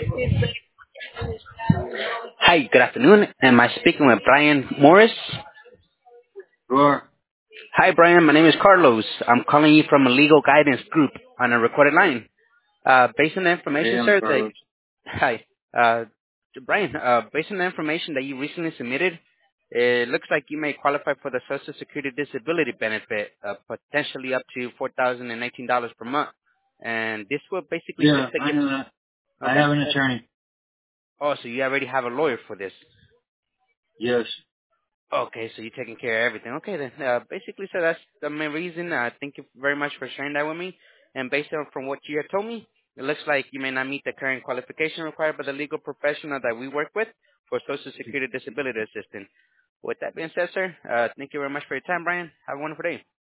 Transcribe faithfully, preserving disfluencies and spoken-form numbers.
Hi, good afternoon. Am I speaking with Brian Morris? Sure. Hi, Brian. My name is Carlos. I'm calling you from a legal guidance group on a recorded line. Uh, based on the information, Damn, sir, that, Carlos. hi, uh, Brian, uh, based on the information that you recently submitted, it looks like you may qualify for the Social Security Disability Benefit, uh, potentially up to four thousand nineteen dollars per month. And this will basically Yeah, looks like I you, know that. I okay. have an attorney. Oh, so you already have a lawyer for this. Yes. Okay, so you're taking care of everything. Okay, then. Uh, basically, so that's the main reason. Uh, thank you very much for sharing that with me. And based on from what you have told me, it looks like you may not meet the current qualification required by the legal professional that we work with for Social Security Disability Assistance. With that being said, sir, uh, thank you very much for your time, Brian. Have a wonderful day.